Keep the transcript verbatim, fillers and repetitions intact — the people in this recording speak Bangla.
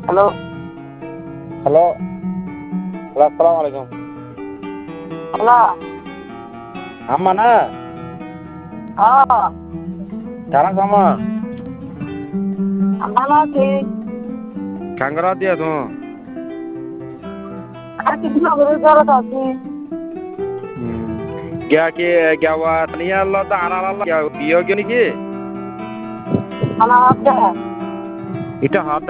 হ্যালো হ্যালো হ্যালো আসসালামু আলাইকুম হ্যালো আম্মা না হ্যাঁ কারা সামা ভালো আছি কাঙ্গরা দিয়া তো আর কিছু না করে জড়াতে আছি গিয়া কি গিয়া নিয়ে আল্লাহ তো আর আল্লাহ বিয়োগ নাকি খানা হচ্ছে এটা হাত